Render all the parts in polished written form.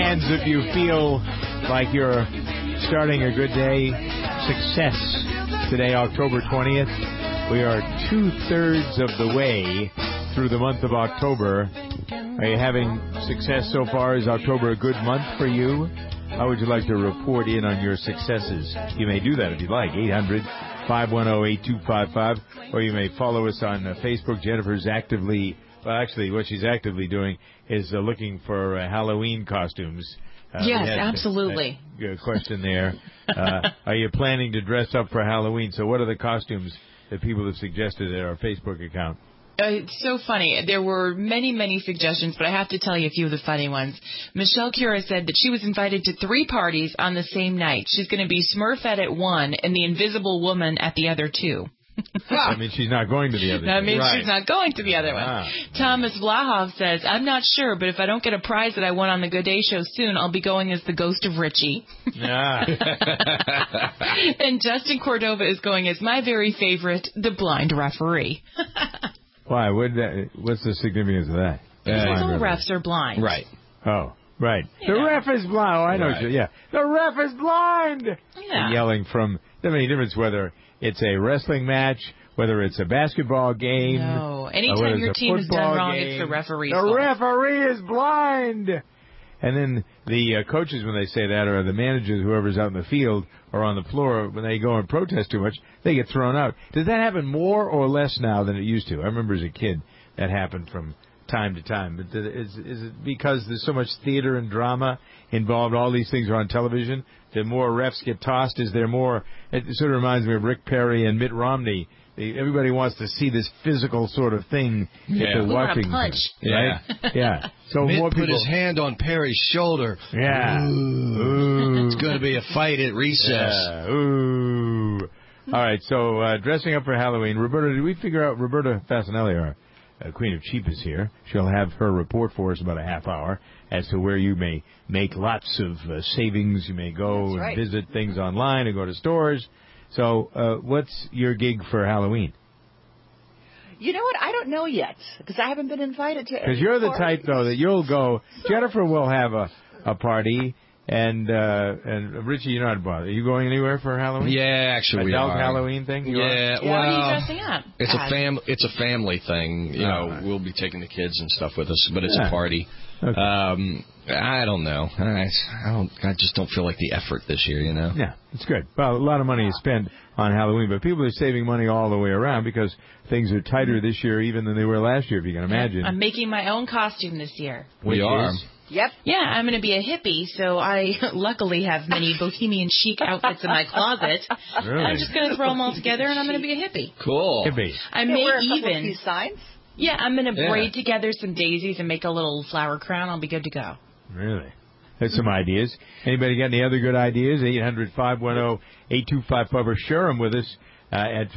hands if you feel like you're starting a good day. Success today, October 20th. We are 2/3 of the way through the month of October. Are you having success so far? Is October a good month for you? How would you like to report in on your successes? You may do that if you'd like. 800-510-8255. Or you may follow us on Facebook. Jennifer's actively, well, actually, what she's actively doing is looking for Halloween costumes. Yes, absolutely. A question there. Are you planning to dress up for Halloween? So what are the costumes that people have suggested at our Facebook account? It's so funny. There were many, many suggestions, but I have to tell you a few of the funny ones. Michelle Cura said that she was invited to 3 parties on the same night. She's going to be Smurfette at one and the Invisible Woman at the other 2. I mean, she's not going to the other That means she's not going to the other one. Thomas Vlahov says, I'm not sure, but if I don't get a prize that I won on the Good Day Show soon, I'll be going as the ghost of Richie. And Justin Cordova is going as my very favorite, the blind referee. Why? What's the significance of that? Because all refs are blind. Right. Oh, right. Yeah. The ref is blind. Oh, I know. Right. Yeah. The ref is blind. Yeah. And yelling from, doesn't make any difference whether it's a wrestling match, whether it's a basketball game. No. Anytime your team is done wrong, it's the referee's fault. The referee is blind. And then the coaches, when they say that, or the managers, whoever's out in the field or on the floor, when they go and protest too much, they get thrown out. Does that happen more or less now than it used to? I remember as a kid that happened from time to time. But is it because there's so much theater and drama involved, all these things are on television, that more refs get tossed? Is there more? It sort of reminds me of Rick Perry and Mitt Romney. Everybody wants to see this physical sort of thing that they're watching. Want to punch. Right? Yeah. So Mitt more people put his hand on Perry's shoulder. Yeah. Ooh. It's going to be a fight at recess. Yeah. Ooh. All right. So dressing up for Halloween. Roberta, did we figure out Roberta Fasanelli, our Queen of Cheap, is here? She'll have her report for us about a half hour as to where you may make lots of savings. You may go and visit things online and go to stores. So what's your gig for Halloween? You know what? I don't know yet because I haven't been invited to. Because you're the type, though, that you'll go. Jennifer will have a party, and Richie, you're not bothered. Are you going anywhere for Halloween? Yeah, actually, we are. Adult Halloween thing? Yeah. Well, what are you dressing up? It's a family thing. You know, we'll be taking the kids and stuff with us, but it's a party. Okay. I don't know. I just don't feel like the effort this year, you know? Yeah, it's good. Well, a lot of money is spent on Halloween, but people are saving money all the way around because things are tighter this year even than they were last year, if you can imagine. I'm making my own costume this year. We are. Yep. Yeah, I'm going to be a hippie, so I luckily have many bohemian chic outfits in my closet. Really? I'm just going to throw them all together, and I'm going to be a hippie. Cool. Hippie. I may wear a couple even... of few signs? Yeah, I'm going to braid together some daisies and make a little flower crown. I'll be good to go. Really? There's some ideas. Anybody got any other good ideas? 800-510-8255 or share them with us at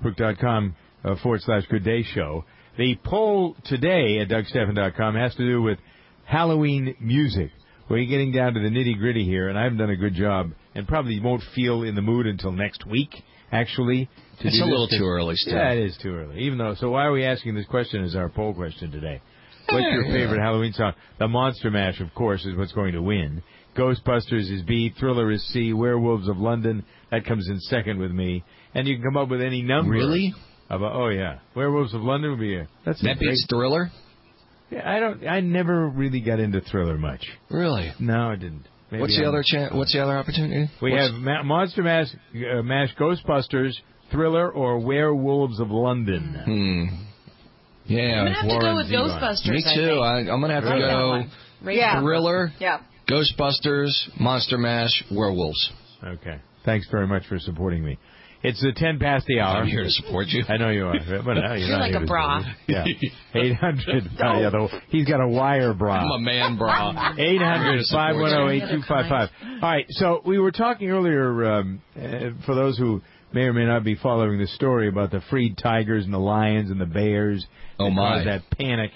facebook.com/Good Day Show. The poll today at DougStephan.com has to do with Halloween music. We're getting down to the nitty-gritty here, and I haven't done a good job, and probably won't feel in the mood until next week, actually. It's a little too early still. Yeah, it is too early. Even though, so why are we asking this question as our poll question today? What's your favorite Halloween song? The Monster Mash, of course, is what's going to win. Ghostbusters is B. Thriller is C. Werewolves of London, that comes in second with me. And you can come up with any number. Really? Oh, yeah. Werewolves of London would be that beats Thriller? Yeah, I never really got into Thriller much. Really? No, I didn't. Maybe What's the other opportunity? We have Monster Mash, Ghostbusters, Thriller, or Werewolves of London. Yeah, I'm going to have to go with Ghostbusters. Me too. I'm going to have to go Thriller, Ghostbusters, Monster Mash, Werewolves. Okay. Thanks very much for supporting me. It's 10 past the hour. I'm here to support you. I know you are. But you're like a bra. Yeah. 800. He's got a wire bra. I'm a man bra. 800-510-8255. All right. So we were talking earlier, for those who may or may not be following the story about the freed tigers and the lions and the bears. Oh, my. That panic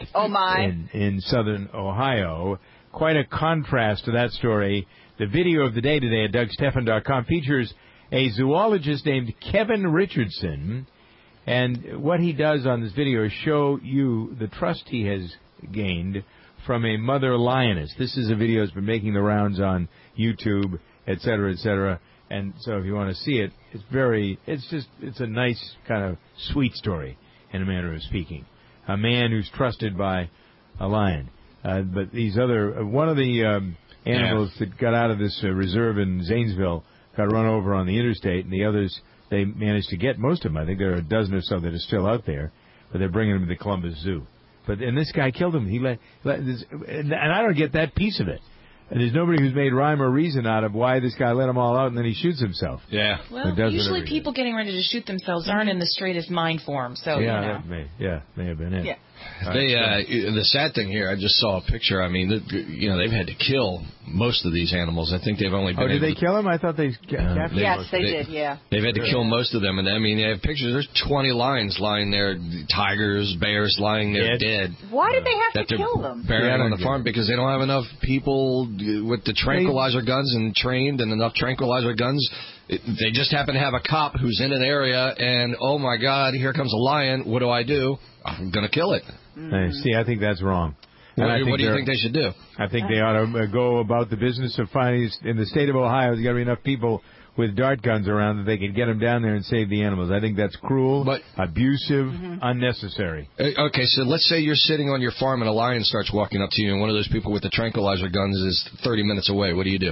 in southern Ohio. Quite a contrast to that story. The video of the day today at DougStephan.com features a zoologist named Kevin Richardson. And what he does on this video is show you the trust he has gained from a mother lioness. This is a video that's been making the rounds on YouTube, et cetera, et cetera. And so if you want to see it, it's a nice kind of sweet story in a manner of speaking. A man who's trusted by a lion. But these other, one of the animals that got out of this reserve in Zanesville got run over on the interstate, and the others, they managed to get most of them. I think there are a dozen or so that are still out there, but they're bringing them to the Columbus Zoo. And this guy killed him. And I don't get that piece of it. And there's nobody who's made rhyme or reason out of why this guy let them all out and then he shoots himself. Yeah. Well, usually people getting ready to shoot themselves aren't in the straightest mind form. So that may have been it. Yeah. The sad thing here, I just saw a picture. I mean, they've had to kill most of these animals. I think they've only been. Oh, did they kill them? I thought they captured. Yes, they did. Yeah. They've had to kill most of them, and I mean, they have pictures. There's 20 lions lying there, tigers, bears lying there dead. Why did they have to kill them? Buried on the farm because they don't have enough people with the tranquilizer guns and trained and enough tranquilizer guns. They just happen to have a cop who's in an area, and oh my God, here comes a lion. What do? I'm going to kill it. See, I think that's wrong. What do you think they should do? I think they ought to go about the business of finding, in the state of Ohio, there's got to be enough people with dart guns around that they can get them down there and save the animals. I think that's cruel, abusive, unnecessary. Okay, so let's say you're sitting on your farm and a lion starts walking up to you, and one of those people with the tranquilizer guns is 30 minutes away. What do you do?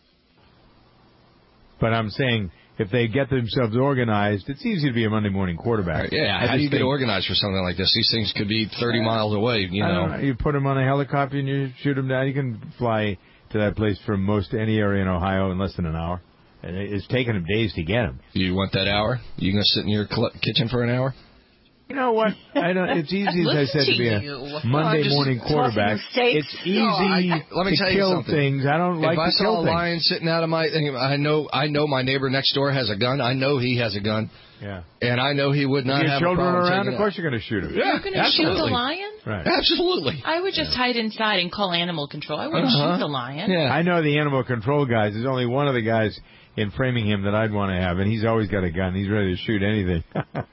But I'm saying, if they get themselves organized, it's easy to be a Monday morning quarterback. How do you get organized for something like this? These things could be 30 miles away, you know. You put them on a helicopter and you shoot them down. You can fly to that place from most any area in Ohio in less than an hour. And it's taken them days to get them. You want that hour? You going to sit in your kitchen for an hour? You know what? It's easy, as I said, to be a Monday morning quarterback. It's easy to kill things. I don't like to kill things. If I saw a lion sitting out of my thing, I know my neighbor next door has a gun. I know he has a gun. Yeah. And I know he would not have a problem. Children around, of course you're going to shoot him. Yeah, you're going to shoot the lion? Right. Absolutely. I would just hide inside and call animal control. I wouldn't shoot the lion. Yeah. I know the animal control guys. There's only one of the guys in Framingham that I'd want to have, and he's always got a gun. He's ready to shoot anything.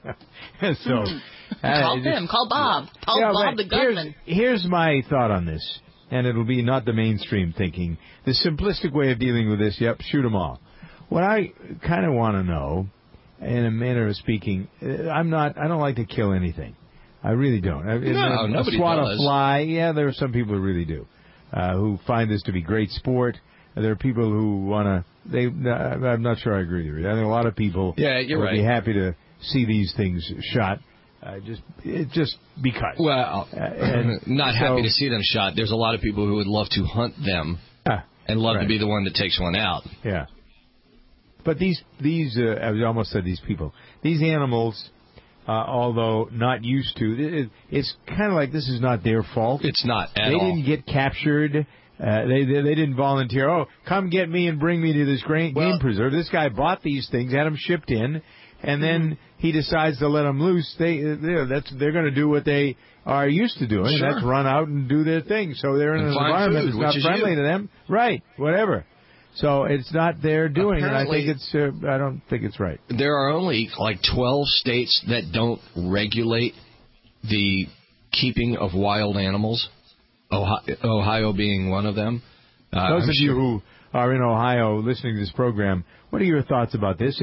So call him. Call Bob. Call Bob the gunman. Here's my thought on this, and it'll be not the mainstream thinking. The simplistic way of dealing with this, shoot them all. What I kind of want to know, in a manner of speaking, I don't like to kill anything. I really don't. Nobody swat does. A fly, there are some people who really do, who find this to be great sport. There are people who want to. I'm not sure I agree with you. I think a lot of people would be happy to see these things shot, just because. Well, not happy to see them shot. There's a lot of people who would love to hunt them and love to be the one that takes one out. Yeah. But these I almost said these people. These animals, although not used to, it's kind of like this is not their fault. It's not at all. They didn't get captured. They didn't volunteer. Oh, come get me and bring me to this game preserve. This guy bought these things, had them shipped in, and then he decides to let them loose. They're going to do what they are used to doing. Sure. That's run out and do their thing. So they're in an environment that's not friendly to them. Right. Whatever. So it's not their doing, apparently, and I don't think it's right. There are only like 12 states that don't regulate the keeping of wild animals. Ohio being one of them. Those of you who are in Ohio listening to this program, what are your thoughts about this?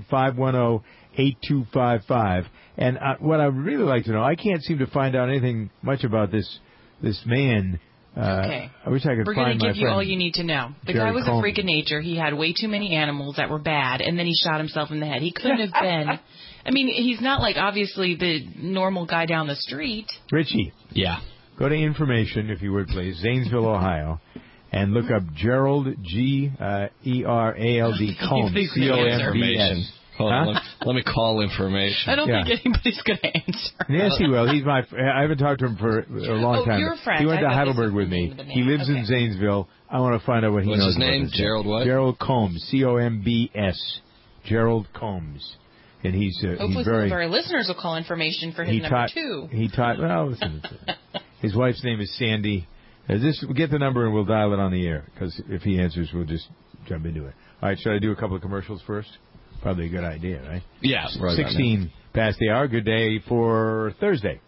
800-510-8255. And what I'd really like to know, I can't seem to find out anything much about this man. Okay. I wish I could We're find my friend. We're going to give you all you need to know. The guy was a freak of nature. He had way too many animals that were bad, and then he shot himself in the head. He couldn't have been. I mean, he's not like obviously the normal guy down the street. Richie. Yeah. Go to information, if you would, please, Zanesville, Ohio, and look up Gerald, Gerald Combs, C-O-M-B-S. Hold on, let me call information. I don't think anybody's going to answer. Yes, he will. He's I haven't talked to him for a long time. You're a friend. He went to Heidelberg with me. He lives in Zanesville. I want to find out what he knows. What's his name? Gerald what? Gerald Combs, C-O-M-B-S. Gerald Combs. And hopefully he's some of our listeners will call information for his number 2. He taught. Well, listen. His wife's name is Sandy. Get the number and we'll dial it on the air, because if he answers, we'll just jump into it. All right, should I do a couple of commercials first? Probably a good idea, right? Yeah. 16 past the hour. Good day for Thursday.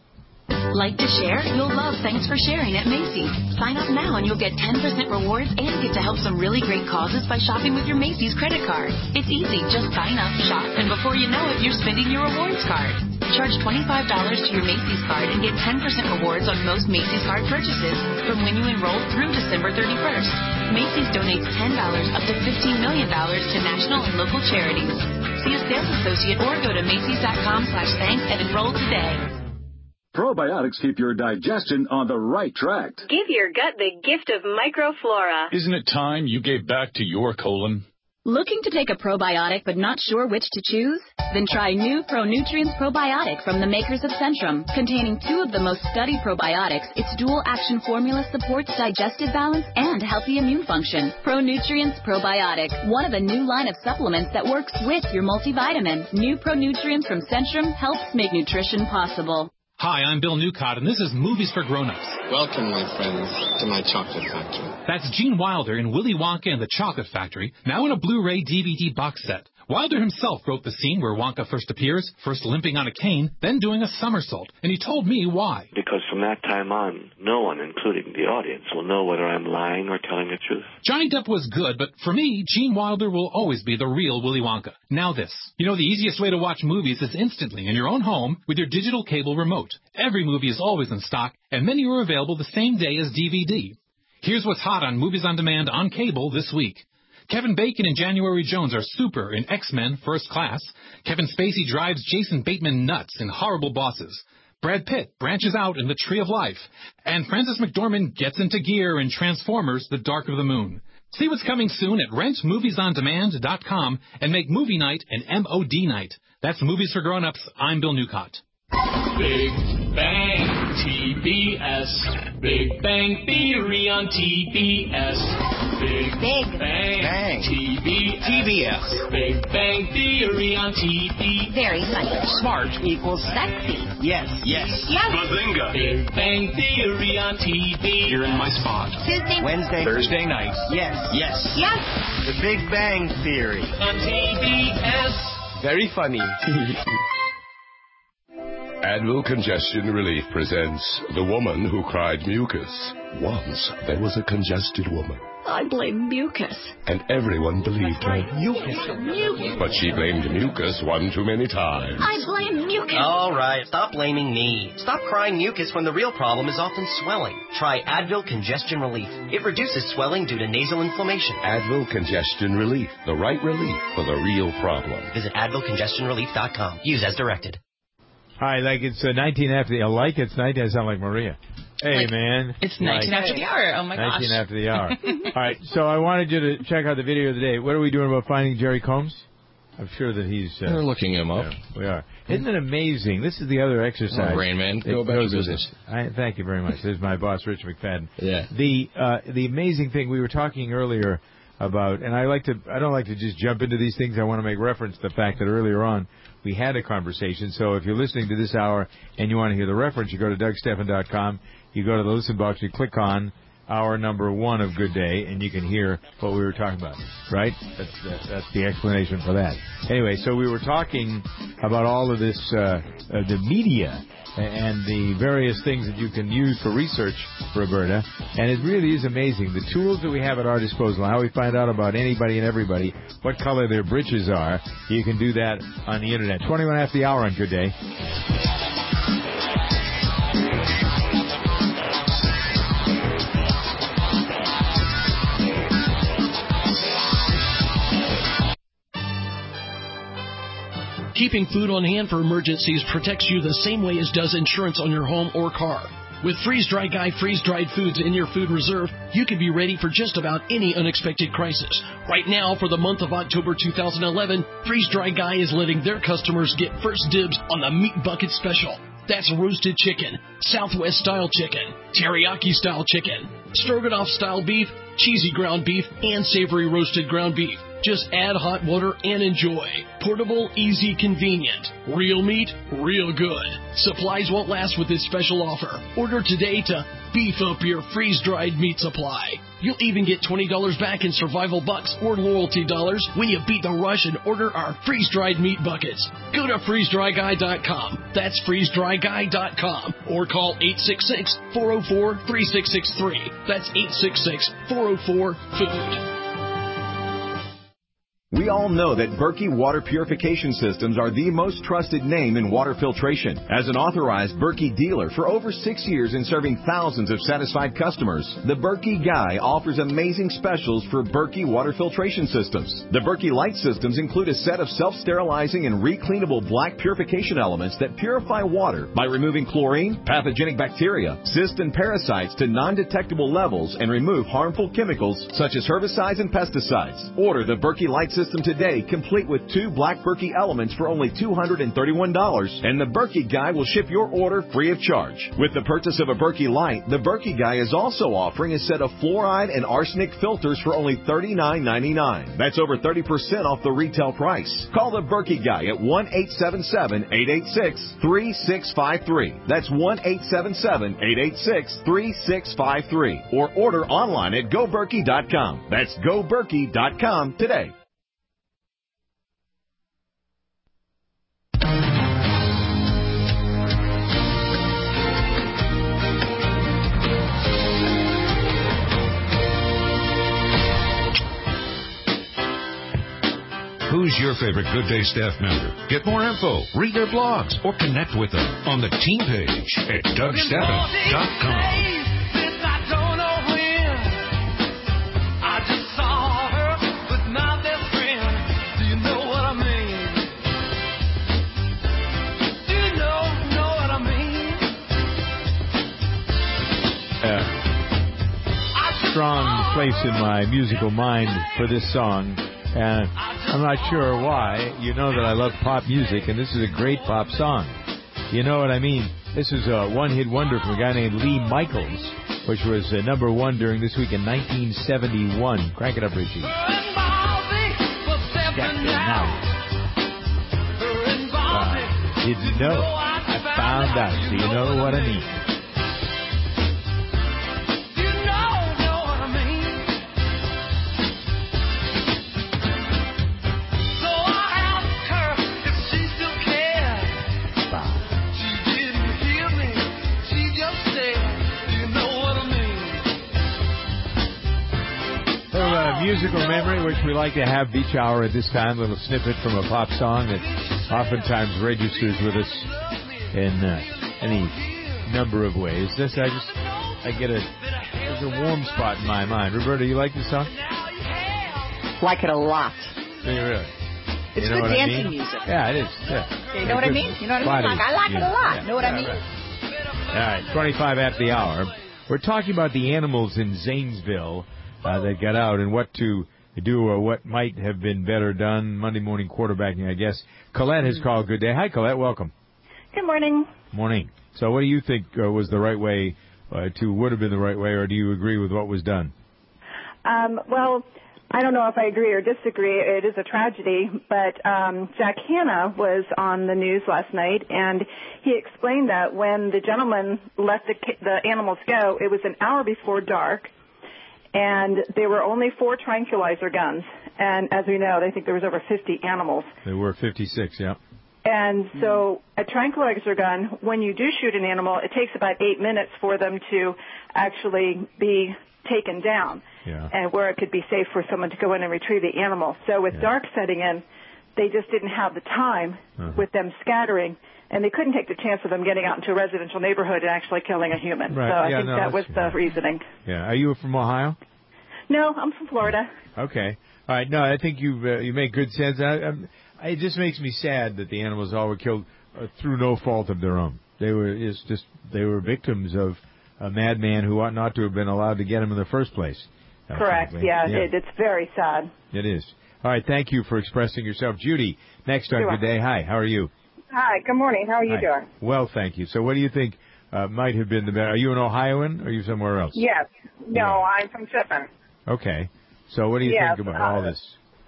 Like to share? You'll love Thanks for Sharing at Macy's. Sign up now and you'll get 10% rewards and get to help some really great causes by shopping with your Macy's credit card. It's easy. Just sign up, shop, and before you know it, you're spending your rewards card. Charge $25 to your Macy's card and get 10% rewards on most Macy's card purchases from when you enroll through December 31st. Macy's donates $10 up to $15 million to national and local charities. See a sales associate or go to Macys.com/thanks and enroll today. Probiotics keep your digestion on the right track. Give your gut the gift of microflora. Isn't it time you gave back to your colon? Looking to take a probiotic but not sure which to choose? Then try new ProNutrients Probiotic from the makers of Centrum. Containing 2 of the most studied probiotics, its dual-action formula supports digestive balance and healthy immune function. ProNutrients Probiotic, one of a new line of supplements that works with your multivitamin. New ProNutrients from Centrum helps make nutrition possible. Hi, I'm Bill Newcott, and this is Movies for Grown-Ups. Welcome, my friends, to my chocolate factory. That's Gene Wilder in Willy Wonka and the Chocolate Factory, now in a Blu-ray DVD box set. Wilder himself wrote the scene where Wonka first appears, first limping on a cane, then doing a somersault, and he told me why. Because from that time on, no one, including the audience, will know whether I'm lying or telling the truth. Johnny Depp was good, but for me, Gene Wilder will always be the real Willy Wonka. Now this. You know, the easiest way to watch movies is instantly in your own home with your digital cable remote. Every movie is always in stock, and many are available the same day as DVD. Here's what's hot on Movies on Demand on cable this week. Kevin Bacon and January Jones are super in X-Men First Class. Kevin Spacey drives Jason Bateman nuts in Horrible Bosses. Brad Pitt branches out in The Tree of Life. And Frances McDormand gets into gear in Transformers The Dark of the Moon. See what's coming soon at rentmoviesondemand.com and make movie night an MOD night. That's Movies for Grown-Ups. I'm Bill Newcott. Big Bang TBS. Big Bang Theory on TBS. Big Bang TBS. Big Bang Theory on TV. Very funny. Smart equals sexy. Yes. Bazinga. Big Bang Theory on TV. You're in my spot. Tuesday, Wednesday, Thursday night. Yes. The Big Bang Theory on TBS. Very funny. Advil Congestion Relief presents The Woman Who Cried Mucus. Once there was a congested woman. I blame mucus. And everyone believed her. Mucus. But she blamed mucus one too many times. I blame mucus. All right, stop blaming me. Stop crying mucus when the real problem is often swelling. Try Advil Congestion Relief. It reduces swelling due to nasal inflammation. Advil Congestion Relief. The right relief for the real problem. Visit AdvilCongestionRelief.com. Use as directed. Hi, like it's 19 after the like it's 19. I sound like Maria. Hey, like, man. It's 19 after the hour. Oh, my gosh. 19 after the hour. All right, so I wanted you to check out the video of the day. What are we doing about finding Jerry Combs? I'm sure that he's... We're looking him up. Yeah, we are. Isn't it amazing? This is the other exercise. Oh, Rain Man, go about your business. Thank you very much. This is my boss, Rich McFadden. Yeah. The amazing thing, we were talking earlier about, and I don't like to just jump into these things. I want to make reference to the fact that earlier on we had a conversation. So if you're listening to this hour and you want to hear the reference, you go to DougStephan.com, you go to the listen box, you click on hour number 1 of Good Day, and you can hear what we were talking about, right? That's the explanation for that. Anyway, so we were talking about all of this, the media and the various things that you can use for research, Roberta, and it really is amazing. The tools that we have at our disposal, how we find out about anybody and everybody, what color their britches are, you can do that on the Internet. 21 after the hour on Good Day. Keeping food on hand for emergencies protects you the same way as does insurance on your home or car. With Freeze Dry Guy freeze-dried foods in your food reserve, you can be ready for just about any unexpected crisis. Right now, for the month of October 2011, Freeze Dry Guy is letting their customers get first dibs on the Meat Bucket Special. That's roasted chicken, Southwest-style chicken, teriyaki-style chicken, stroganoff-style beef, cheesy ground beef, and savory roasted ground beef. Just add hot water and enjoy. Portable, easy, convenient. Real meat, real good. Supplies won't last with this special offer. Order today to beef up your freeze-dried meat supply. You'll even get $20 back in survival bucks or loyalty dollars when you beat the rush and order our freeze-dried meat buckets. Go to freezedryguy.com. That's freezedryguy.com. Or call 866-404-3663. That's 866-404-FOOD. We all know that Berkey Water Purification Systems are the most trusted name in water filtration. As an authorized Berkey dealer for over 6 years and serving thousands of satisfied customers, the Berkey Guy offers amazing specials for Berkey Water Filtration Systems. The Berkey Light Systems include a set of self-sterilizing and recleanable black purification elements that purify water by removing chlorine, pathogenic bacteria, cysts, and parasites to non-detectable levels and remove harmful chemicals such as herbicides and pesticides. Order the Berkey Light System today, complete with 2 black Berkey elements for only $231, and the Berkey Guy will ship your order free of charge. With the purchase of a Berkey Light, the Berkey Guy is also offering a set of fluoride and arsenic filters for only $39.99. That's over 30% off the retail price. Call the Berkey Guy at 1-877-886-3653. That's 1-877-886-3653. Or order online at GoBerkey.com. That's GoBerkey.com today. Who's your favorite Good Day staff member? Get more info, read their blogs, or connect with them on the team page at DougStephan.com. Strong place in my musical mind for this song, and I'm not sure why. You know that I love pop music, and this is a great pop song. You know what I mean? This is a one-hit wonder from a guy named Lee Michaels, which was number 1 during this week in 1971. Crank it up, Richie. Didn't know. I found out. So you know what I mean. Musical memory, which we like to have each hour at this time, a little snippet from a pop song that oftentimes registers with us in any number of ways. There's a warm spot in my mind. Roberta, you like this song? Like it a lot. Do you really? It's you know good dancing I mean? music. Yeah, it is. Yeah. You know what I mean? You know what I mean? I like it a lot. Yeah. Know what I mean? Right. All right, 25 after the hour. We're talking about the animals in Zanesville that got out and what to do or what might have been better done. Monday morning quarterbacking, I guess. Colette has called. Good day. Hi, Colette. Welcome. Good morning. Morning. So what do you think was the right way would have been the right way, or do you agree with what was done? Well, I don't know if I agree or disagree. It is a tragedy, but Jack Hanna was on the news last night, and he explained that when the gentleman let the animals go, it was an hour before dark, and there were only 4 tranquilizer guns. And as we know, they think there was over 50 animals. There were 56, yeah. And so a tranquilizer gun, when you do shoot an animal, it takes about 8 minutes for them to actually be taken down, and where it could be safe for someone to go in and retrieve the animal. So with dark setting in, they just didn't have the time with them scattering, and they couldn't take the chance of them getting out into a residential neighborhood and actually killing a human. Right. So I think that was the reasoning. Yeah. Are you from Ohio? No, I'm from Florida. Okay. All right. No, I think you make good sense. It just makes me sad that the animals all were killed through no fault of their own. They were victims of a madman who ought not to have been allowed to get them in the first place. Correct. Yeah. It's very sad. It is. All right. Thank you for expressing yourself. Judy, next on Good Day. Hi. How are you? Hi. Good morning. How are you doing? Well, thank you. So what do you think might have been the better? Are you an Ohioan or are you somewhere else? Yes. No, I'm from Tiffin. Okay. So what do you think about all this?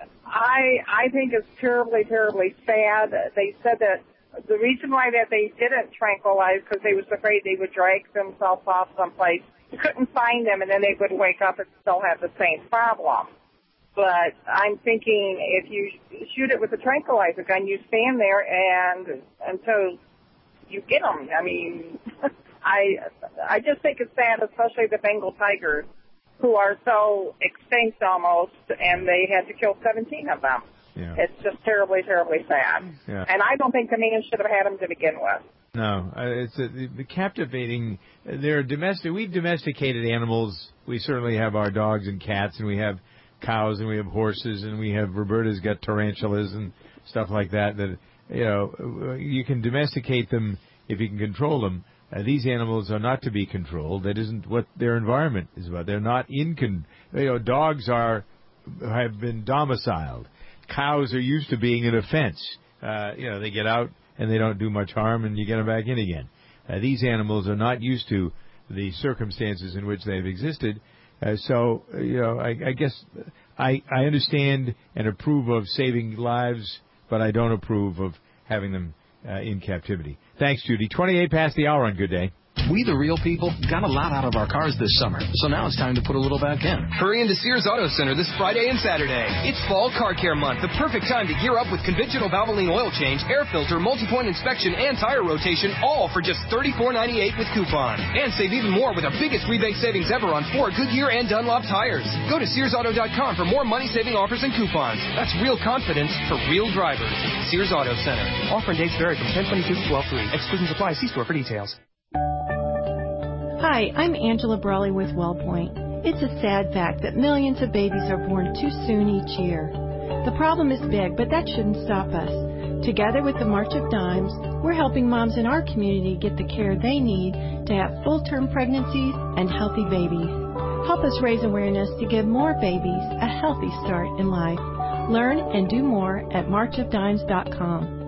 I think it's terribly, terribly sad. They said that the reason why that they didn't tranquilize because they was afraid they would drag themselves off someplace couldn't find them, and then they would wake up and still have the same problem. But I'm thinking if you shoot it with a tranquilizer gun, you stand there and until you get them. I mean, I just think it's sad, especially the Bengal tigers, who are so extinct almost, and they had to kill 17 of them. Yeah. It's just terribly, terribly sad. Yeah. And I don't think the man should have had them to begin with. No, it's the captivating. They're domestic. We've domesticated animals. We certainly have our dogs and cats, and we have cows, and we have horses, and we have Roberta's got tarantulas and stuff like that. That you can domesticate them if you can control them. These animals are not to be controlled. That isn't what their environment is about. They're not dogs have been domiciled. Cows are used to being in a fence. They get out and they don't do much harm, and you get them back in again. These animals are not used to the circumstances in which they've existed. I guess I understand and approve of saving lives, but I don't approve of having them in captivity. Thanks, Judy. 28 past the hour on Good Day. We, the real people, got a lot out of our cars this summer, so now it's time to put a little back in. Hurry into Sears Auto Center this Friday and Saturday. It's Fall Car Care Month, the perfect time to gear up with conventional Valvoline oil change, air filter, multi-point inspection, and tire rotation, all for just $34.98 with coupon. And save even more with our biggest rebate savings ever on Ford, Goodyear, and Dunlop tires. Go to SearsAuto.com for more money-saving offers and coupons. That's real confidence for real drivers. Sears Auto Center. Offer and dates vary from 10/22 to 12/3. Exclusions apply. See store for details. Hi, I'm Angela Brawley with WellPoint. It's a sad fact that millions of babies are born too soon each year. The problem is big, but that shouldn't stop us. Together with the March of Dimes, we're helping moms in our community get the care they need to have full-term pregnancies and healthy babies. Help us raise awareness to give more babies a healthy start in life. Learn and do more at marchofdimes.com.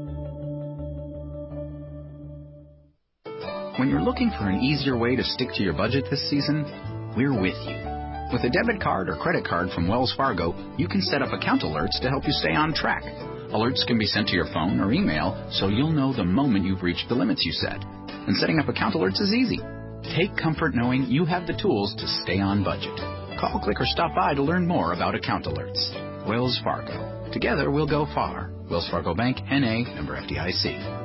When you're looking for an easier way to stick to your budget this season, we're with you. With a debit card or credit card from Wells Fargo, you can set up account alerts to help you stay on track. Alerts can be sent to your phone or email, so you'll know the moment you've reached the limits you set. And setting up account alerts is easy. Take comfort knowing you have the tools to stay on budget. Call, click, or stop by to learn more about account alerts. Wells Fargo. Together we'll go far. Wells Fargo Bank, N.A., member FDIC.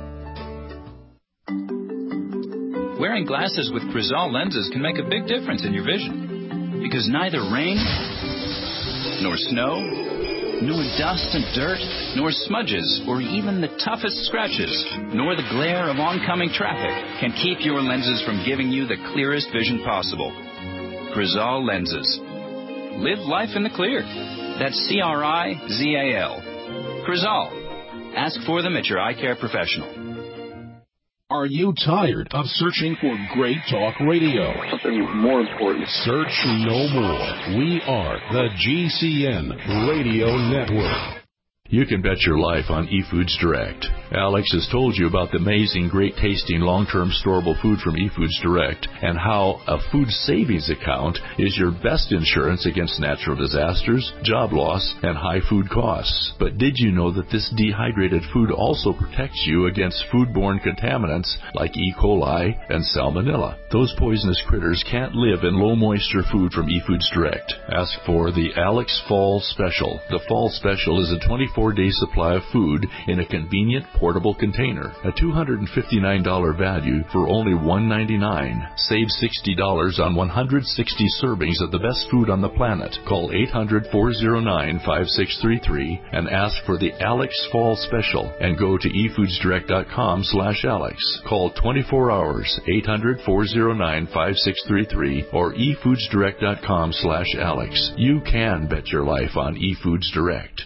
Wearing glasses with Crizal lenses can make a big difference in your vision. Because neither rain, nor snow, nor dust and dirt, nor smudges, or even the toughest scratches, nor the glare of oncoming traffic can keep your lenses from giving you the clearest vision possible. Crizal lenses. Live life in the clear. That's Crizal. Crizal. Ask for them at your eye care professional. Are you tired of searching for great talk radio? Something more important. Search no more. We are the GCN Radio Network. You can bet your life on eFoods Direct. Alex has told you about the amazing, great-tasting, long-term storable food from eFoods Direct and how a food savings account is your best insurance against natural disasters, job loss, and high food costs. But did you know that this dehydrated food also protects you against foodborne contaminants like E. coli and Salmonella? Those poisonous critters can't live in low-moisture food from eFoods Direct. Ask for the Alex Fall Special. The Fall Special is a 24-day supply of food in a convenient portable container. A $259 value for only $199. Save $60 on 160 servings of the best food on the planet. Call 800-409-5633 and ask for the Alex Fall Special and go to efoodsdirect.com/Alex. Call 24 hours, 800-409-5633 or efoodsdirect.com/Alex. You can bet your life on eFoods Direct.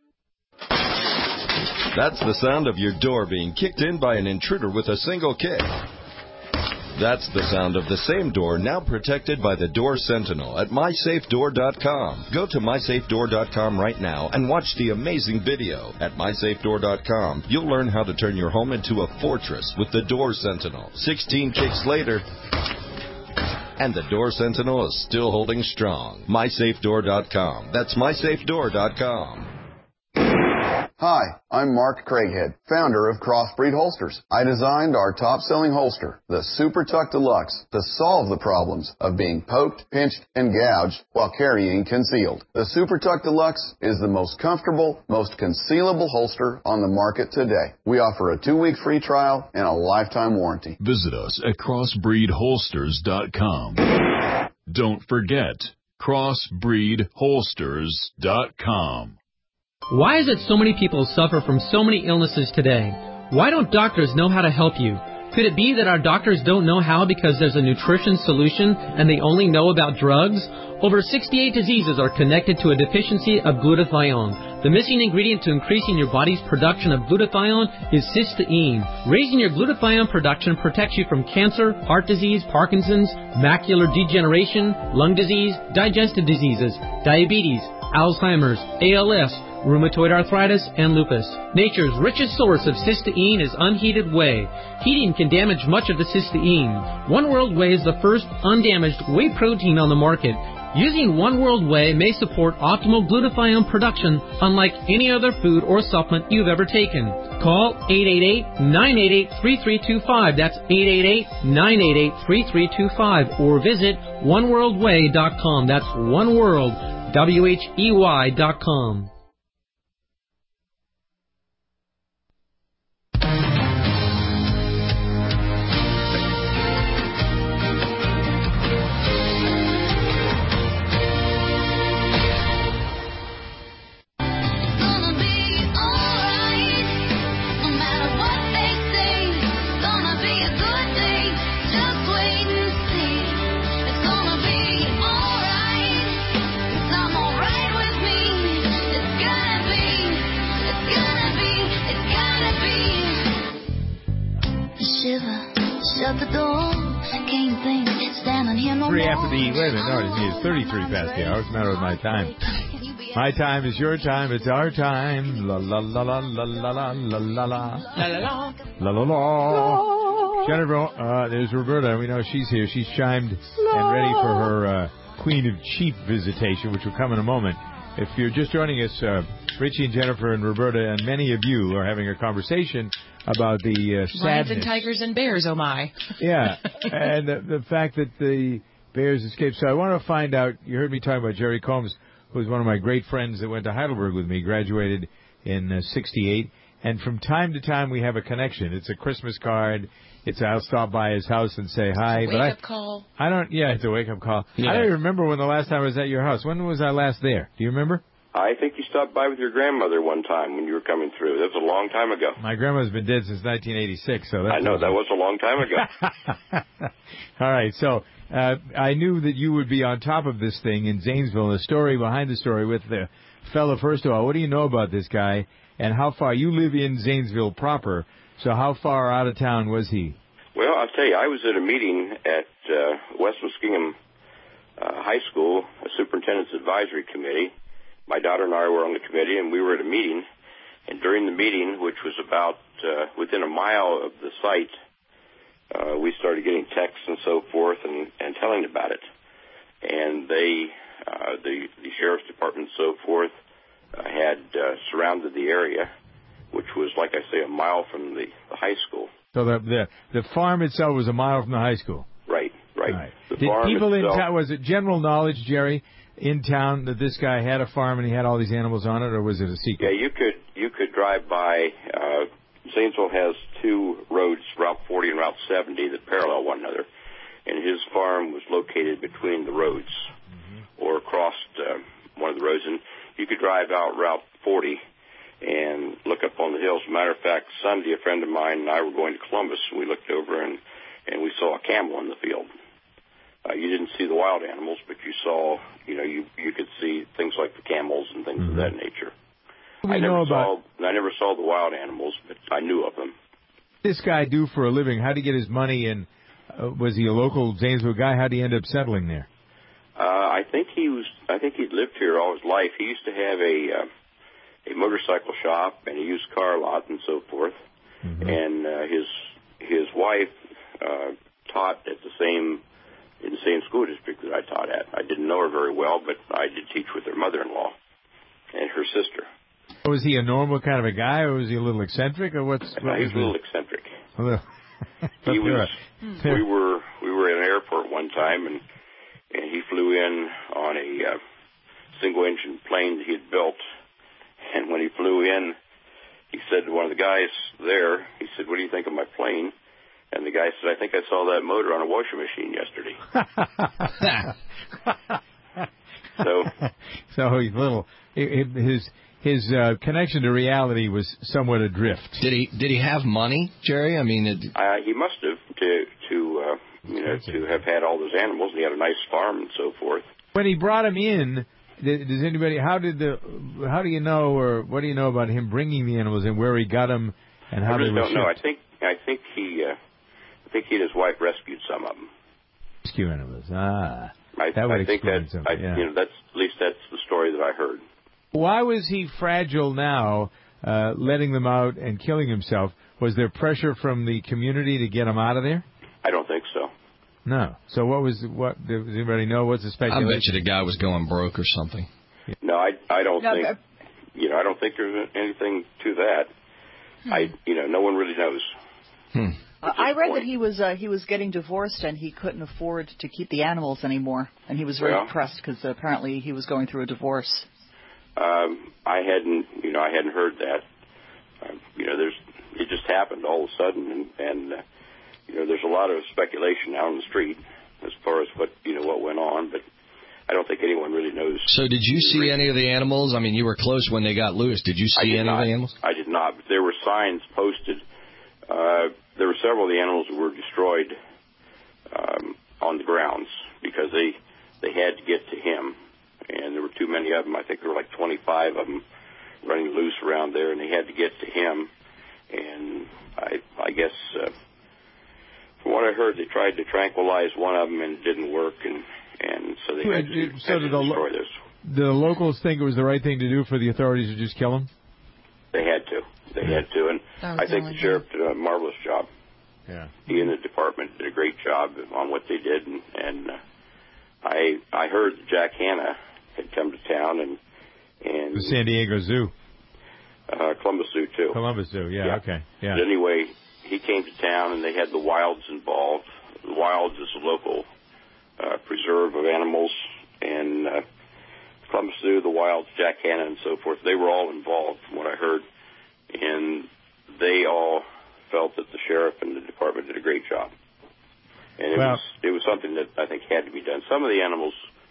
That's the sound of your door being kicked in by an intruder with a single kick. That's the sound of the same door now protected by the Door Sentinel at MySafeDoor.com. Go to MySafeDoor.com right now and watch the amazing video. At MySafeDoor.com, you'll learn how to turn your home into a fortress with the Door Sentinel. 16 kicks later, and the Door Sentinel is still holding strong. MySafeDoor.com. That's MySafeDoor.com. Hi, I'm Mark Craighead, founder of Crossbreed Holsters. I designed our top-selling holster, the Super Tuck Deluxe, to solve the problems of being poked, pinched, and gouged while carrying concealed. The Super Tuck Deluxe is the most comfortable, most concealable holster on the market today. We offer a 2-week free trial and a lifetime warranty. Visit us at crossbreedholsters.com. Don't forget, crossbreedholsters.com. Why is it so many people suffer from so many illnesses today? Why don't doctors know how to help you? Could it be that our doctors don't know how because there's a nutrition solution and they only know about drugs? Over 68 diseases are connected to a deficiency of glutathione. The missing ingredient to increasing your body's production of glutathione is cysteine. Raising your glutathione production protects you from cancer, heart disease, Parkinson's, macular degeneration, lung disease, digestive diseases, diabetes, Alzheimer's, ALS, rheumatoid arthritis, and lupus. Nature's richest source of cysteine is unheated whey. Heating can damage much of the cysteine. One World Whey is the first undamaged whey protein on the market. Using One World Whey may support optimal glutathione production unlike any other food or supplement you've ever taken. Call 888-988-3325. That's 888-988-3325. Or visit oneworldwhey.com. That's oneworld, WHEY.com. Shut the door, can't think, standing here no more. 3 after the, wait a minute, no, it's 33 past the hour. What's the matter with my time? My time is your time, it's our time. La la la la la la la la la la. La la la. La la la. Jennifer, there's Roberta. We know she's here. She's chimed and ready for her Queen of Cheap visitation, which will come in a moment. If you're just joining us, Richie and Jennifer and Roberta and many of you are having a conversation about the sadness. Lions and tigers and bears, oh my. Yeah, and the fact that the Bears escaped. So I want to find out, you heard me talking about Jerry Combs, who was one of my great friends that went to Heidelberg with me, graduated in 68. And from time to time we have a connection. It's a Christmas card. I'll stop by his house and say hi. It's a wake-up call. It's a wake-up call. Yeah. I don't even remember when the last time I was at your house. When was I last there? Do you remember? I think you stopped by with your grandmother one time when you were coming through. That was a long time ago. My grandma's been dead since 1986, so that's... I know, that was a long time ago. All right, so I knew that you would be on top of this thing in Zanesville, the story behind the story with the fellow. First of all, what do you know about this guy, and how far... You live in Zanesville proper, so how far out of town was he? Well, I'll tell you, I was at a meeting at West Muskingum High School, a superintendent's advisory committee. My daughter and I were on the committee, and we were at a meeting. And during the meeting, which was about within a mile of the site, we started getting texts and so forth and telling about it. And they, the sheriff's department and so forth, had surrounded the area, which was, like I say, a mile from the high school. So the farm itself was a mile from the high school? Right. Did people in town, was it general knowledge, Jerry, in town that this guy had a farm and he had all these animals on it, or was it a secret? Yeah, you could drive by. Zanesville has two roads, Route 40 and Route 70, that parallel one another, and his farm was located between the roads, or across one of the roads, and you could drive out Route 40 and look up on the hills. As a matter of fact, Sunday, a friend of mine and I were going to Columbus, and we looked over and we saw a camel in the field. You didn't see the wild animals, but you saw, you could see things like the camels and things of that nature. I never saw the wild animals, but I knew of them. What did this guy do for a living? How did he get his money? And was he a local Zanesville guy? How did he end up settling there? I think he'd lived here all his life. He used to have a motorcycle shop and a used car lot and so forth. And his wife taught at in the same school district that I taught at. I didn't know her very well, but I did teach with her mother-in-law and her sister. Was he a normal kind of a guy, or was he a little eccentric, or what He was a little eccentric. A little. He was. We were in an airport one time, and he flew in on a single-engine plane that he had built. And when he flew in, he said to one of the guys there, he said, "What do you think of my plane?" And the guy said, "I think I saw that motor on a washing machine yesterday." So he's little. His connection to reality was somewhat adrift. Did he have money, Jerry? I mean, he must have to have had all those animals. He had a nice farm and so forth. When he brought him in, does anybody? How do you know, or what do you know about him bringing the animals in? Where he got them and how they were shipped? I don't know. I think he and his wife rescued some of them. Rescue animals. I think that's at least that's the story that I heard. Why was he fragile now, letting them out and killing himself? Was there pressure from the community to get him out of there? I don't think so. No. So does anybody know what's the speculation? I bet you the guy was going broke or something. No, I don't think. I don't think there's anything to that. No one really knows. I read that he was getting divorced and he couldn't afford to keep the animals anymore, and he was very depressed because apparently he was going through a divorce. I hadn't heard that. It just happened all of a sudden, and there's a lot of speculation out on the street as far as what went on, but I don't think anyone really knows. So did you see any of the animals? I mean, you were close when they got loose. Did you see any of the animals? I did not. But there were signs posted. There were several of the animals that were destroyed on the grounds because they had to get to him. And there were too many of them. I think there were like 25 of them running loose around there, and they had to get to him. And I guess, from what I heard, they tried to tranquilize one of them, and it didn't work, and so they had to destroy this. Did the locals think it was the right thing to do for the authorities to just kill him? They had to. And I think the sheriff did a marvelous job. Yeah. He and the department did a great job on what they did, and I heard that Jack Hanna had come to town and the San Diego Zoo, Columbus Zoo too. Columbus Zoo, yeah. Okay, yeah. But anyway, he came to town and they had the Wilds involved. The Wilds is a local preserve of animals, and Columbus Zoo, the Wilds, Jack Hanna, and so forth. They were all involved, from what I heard, and they all felt that the sheriff and the department did a great job. And it was something that I think had to be done. Some of the animals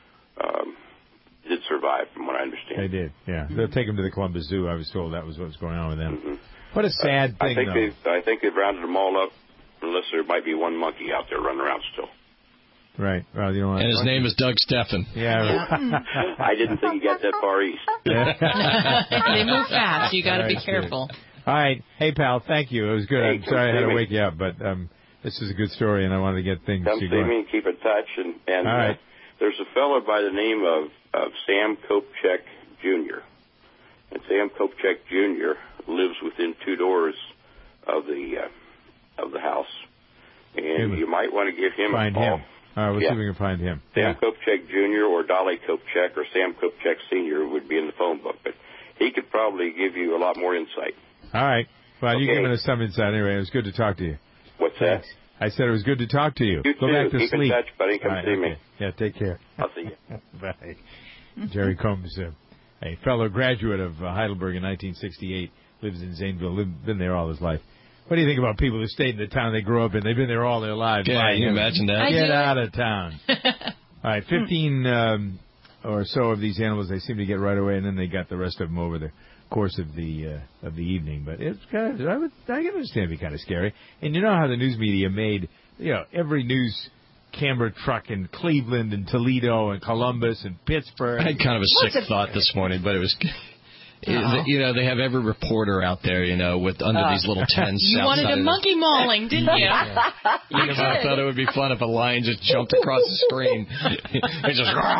did survive, from what I understand. They did, yeah. They'll take them to the Columbus Zoo. I was told that was what was going on with them. Mm-hmm. What a sad thing, I think they've rounded them all up, unless there might be one monkey out there running around still. Right. Well, and his name is Doug Steffen. Yeah. I didn't think he got that far east. They move fast. You got to be careful. All right. Hey, pal, thank you. It was good. I'm sorry I had to wake you up, but this is a good story, and I wanted to get things going. Come see me and keep in touch. And all right. There's a fellow by the name of Sam Kopchak Jr. And Sam Kopchak Jr. lives within 2 doors of the house. And you might want to give him a call. Him. All right, we'll see if we can find him. Sam Kopchak Jr. or Dolly Kopchak or Sam Kopchak Sr. would be in the phone book, but he could probably give you a lot more insight. All right. Well, you've given us some insight anyway. It was good to talk to you. What's that? I said it was good to talk to you. You Go too. back to Keep sleep. in touch, buddy. Come see me. Yeah, take care. I'll see you. Bye. Jerry Combs, a fellow graduate of Heidelberg in 1968, lives in Zanesville, been there all his life. What do you think about people who stayed in the town they grew up in? They've been there all their lives. Yeah, you imagine that. Get out of town. All right, 15 or so of these animals they seem to get right away, and then they got the rest of them over the course of the evening. But it's kind of, I can understand it'd be kind of scary. And you know how the news media made every news camera truck in Cleveland and Toledo and Columbus and Pittsburgh. I had kind of a sick thought this morning, but it was. They have every reporter out there, with under these little tents. You wanted a monkey mauling, didn't you? I thought it would be fun if a lion just jumped across the screen. It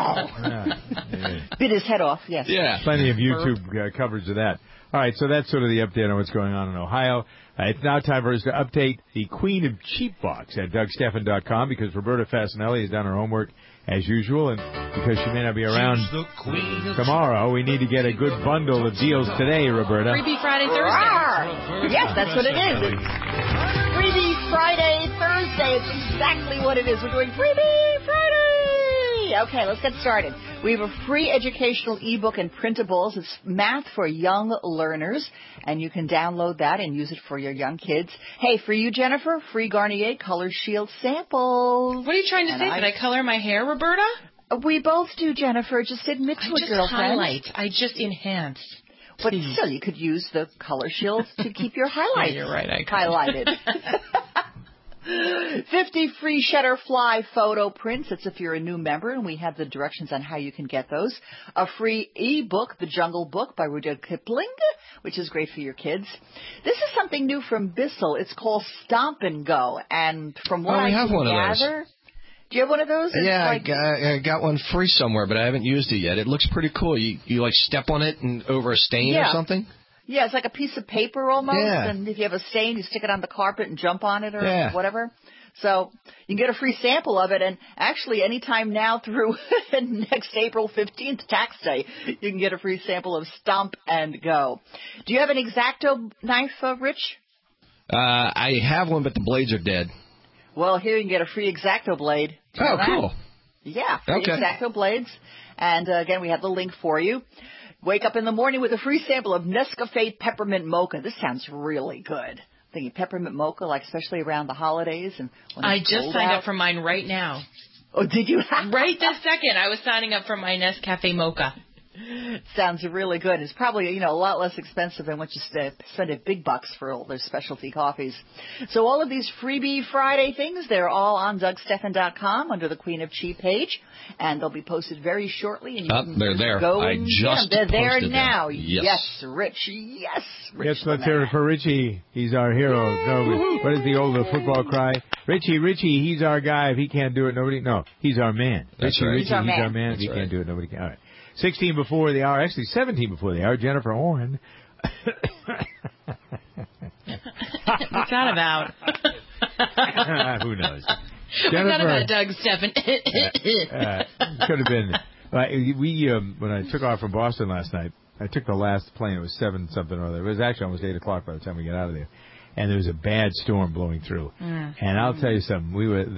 just bit his head off. Yes. Yeah. Plenty of YouTube coverage of that. All right, so that's sort of the update on what's going on in Ohio. It's now time for us to update the Queen of Cheap Box at DougSteffen.com because Roberta Fasanelli has done her homework as usual. And because she may not be around tomorrow, we need to get a good bundle of deals today, Roberta. Freebie Friday, Thursday. Yes, that's what it is. It's Freebie Friday, Thursday. It's exactly what it is. We're doing Freebie Friday. Okay, let's get started. We have a free educational ebook and printables. It's Math for Young Learners, and you can download that and use it for your young kids. Hey, for you, Jennifer, free Garnier Color Shield samples. What are you trying to say? Did I color my hair, Roberta? We both do, Jennifer. Just admit to it, girlfriend. Highlight. I just enhance. But still, you could use the Color Shield to keep your highlights You're right, highlighted. 50 free Shutterfly photo prints. That's if you're a new member, and we have the directions on how you can get those. A free e-book, The Jungle Book by Rudyard Kipling, which is great for your kids. This is something new from Bissell. It's called Stomp and Go, and from what I can gather... Do you have one of those? Yeah, I got one free somewhere, but I haven't used it yet. It looks pretty cool. You like step on it and over a stain or something? Yeah, it's like a piece of paper almost, yeah. And if you have a stain, you stick it on the carpet and jump on it or whatever. So you can get a free sample of it, and actually anytime now through next April 15th, tax day, you can get a free sample of Stomp and Go. Do you have an X-Acto knife, Rich? I have one, but the blades are dead. Well, here you can get a free X-Acto blade. Oh, cool. Yeah, free X-Acto blades. And again, we have the link for you. Wake up in the morning with a free sample of Nescafe Peppermint Mocha. This sounds really good. Thinking peppermint mocha, like especially around the holidays. And when I just signed up for mine right now. Oh, did you? Right this second. I was signing up for my Nescafe Mocha. Sounds really good. It's probably, a lot less expensive than what you spend at big bucks for all their specialty coffees. So all of these Freebie Friday things, they're all on DougStephan.com under the Queen of Cheap page, and they'll be posted very shortly. And you can they're there. Go I and just they're there posted now. Them. Yes, Rich. Yes, Rich. Yes, let's hear it for Richie. He's our hero. No, what is the old football cry? Richie, he's our guy. If he can't do it, nobody. No, he's our man. That's right. He's our man. If he can't do it, nobody can. All right. 16 before the hour, actually 17 before the hour, Jennifer Horn. What's that about? Who knows? What's that about, Doug Stephan? Could have been. When I took off from Boston last night, I took the last plane. It was 7-something or other. It was actually almost 8 o'clock by the time we got out of there. And there was a bad storm blowing through. And I'll tell you something.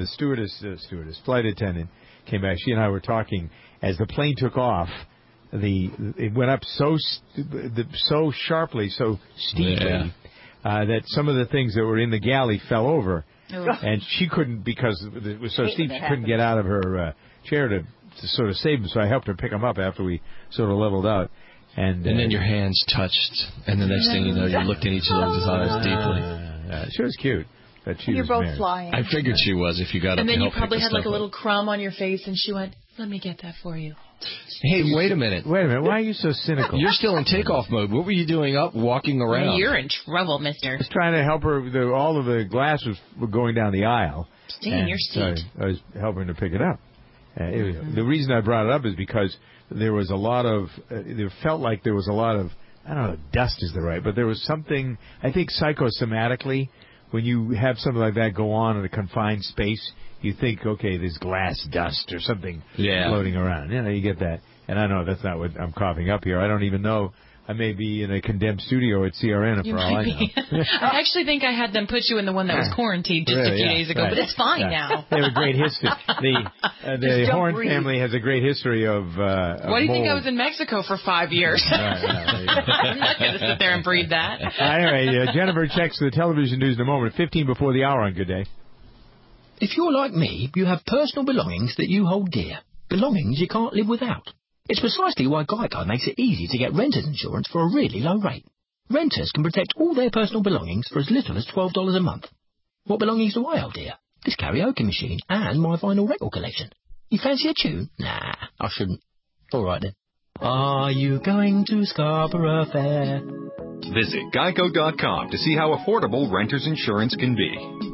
The flight attendant came back. She and I were talking as the plane took off. It went up so sharply, so steeply, that some of the things that were in the galley fell over. And she couldn't, because it was so steep, she couldn't get out of her chair to sort of save them. So I helped her pick them up after we sort of leveled out. And then your hands touched, and the next thing you know, you looked in each other's eyes deeply. She was cute. You're both flying. I figured she was if you got up and to then help you probably had like a little up. crumb on your face, and she went, "Let me get that for you." Hey, wait a minute. Why are you so cynical? You're still in takeoff mode. What were you doing up, walking around? You're in trouble, mister. I was trying to help her. All of the glass was going down the aisle. Stay in your seat. I was helping her to pick it up. The reason I brought it up is because there was a lot of, there felt like there was a lot of, I don't know if dust is the right, but there was something, I think psychosomatically, when you have something like that go on in a confined space, you think, okay, there's glass dust or something floating around. You get that. And I know that's not what I'm coughing up here. I don't even know. I may be in a condemned studio at CRN for all I know. I actually think I had them put you in the one that was quarantined just a few days ago, but it's fine now. They have a great history. The Horn family has a great history of Why do you think I was in Mexico for 5 years? I'm not going to sit there and breathe that. Anyway, Jennifer checks the television news in a moment. 15 before the hour on Good Day. If you're like me, you have personal belongings that you hold dear. Belongings you can't live without. It's precisely why Geico makes it easy to get renter's insurance for a really low rate. Renters can protect all their personal belongings for as little as $12 a month. What belongings do I hold dear? This karaoke machine and my vinyl record collection. You fancy a tune? Nah, I shouldn't. All right then. Are you going to Scarborough Fair? Visit Geico.com to see how affordable renter's insurance can be.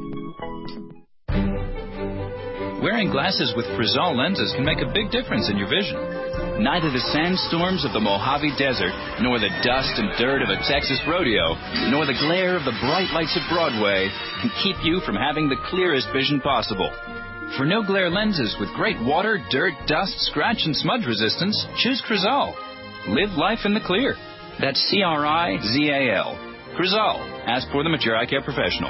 Wearing glasses with Frizal lenses can make a big difference in your vision. Neither the sandstorms of the Mojave Desert, nor the dust and dirt of a Texas rodeo, nor the glare of the bright lights of Broadway can keep you from having the clearest vision possible. For no-glare lenses with great water, dirt, dust, scratch, and smudge resistance, choose Crizal. Live life in the clear. That's Crizal. Crizal. Ask for them at your eye care professional.